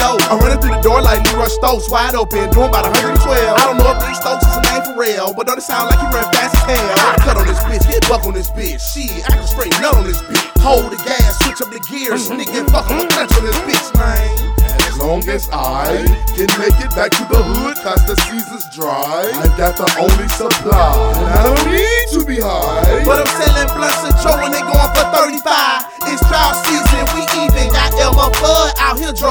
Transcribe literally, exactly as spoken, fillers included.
O. I'm running through the door like Leroy Stokes, wide open, doing about one twelve. I don't know if Lee Stokes is a name for real, but don't it sound like he run fast as hell? Cut on this bitch, get buck on this bitch. Shit, I can straight nut on this bitch. Hold the gas, switch up the gears, nigga, fuck on the clutch on this bitch, man. As long as I can make it back to the hood, cause the season's dry, I got the only supply. And I don't need